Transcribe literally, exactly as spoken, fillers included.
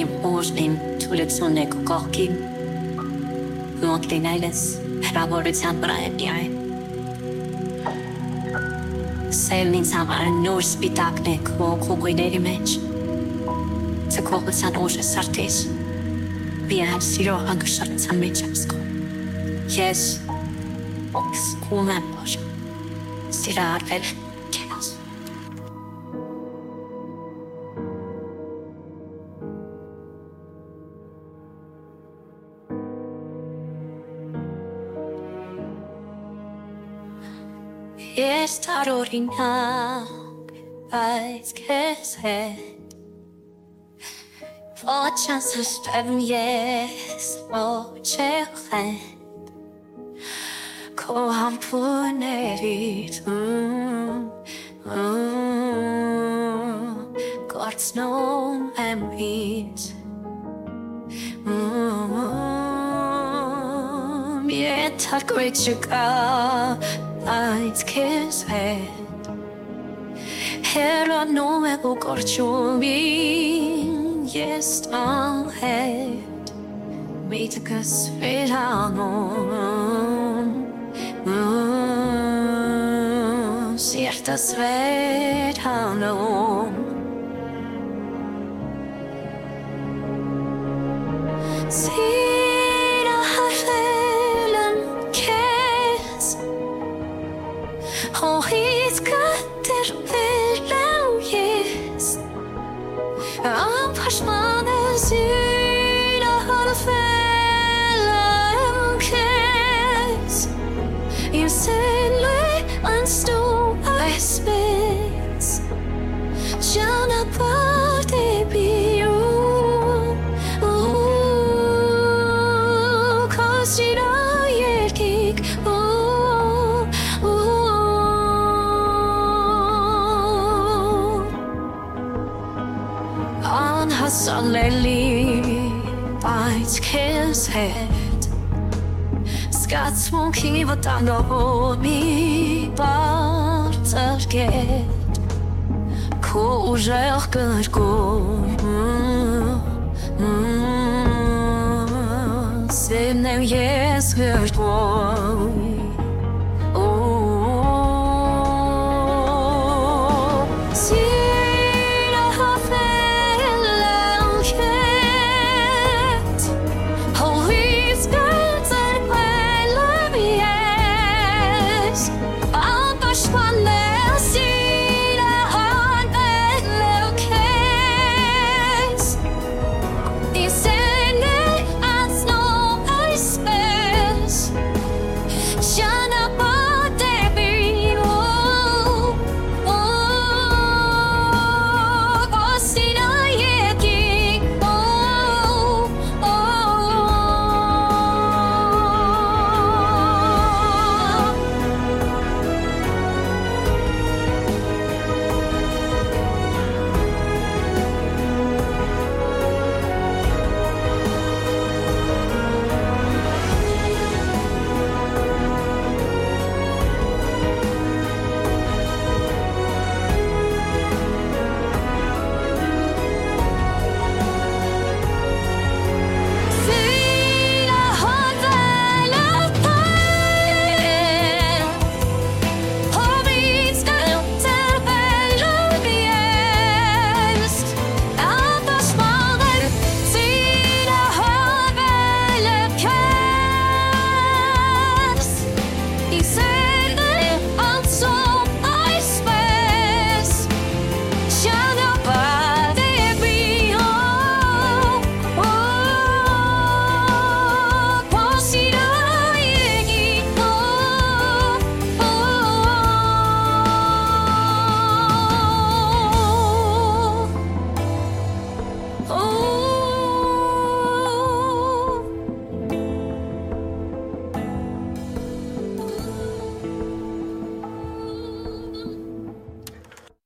Kim Oosnin Tuletsone Kokim Luoklinailes Ravorutsan Braediai Sailing Samar Nors Bitakne Ko Koguinerimage Sakopatsan Osha Sartes Via Siro Angashat Samichamsko Yes Ox Kuman Bosha Sira Arvel Chaos Yes, Tarorina, Vice Kesset. For chances, seven yes, for children. Kohan Punerit, God's no memories. Yet, had great sugar. Lights kiss head Hera no me go corchumi Yes, I'll head Meet a kiss straight on Cierta sweat on See Oh, he's got their pillow, yes. I'm Pashman as in a fellow kiss. You said, and stone I space. Jana party be you. Oh, cause you know you're kick. Suddenly bites his head. Scott smoky but I know me but I'll get cool good go Same now yes good boy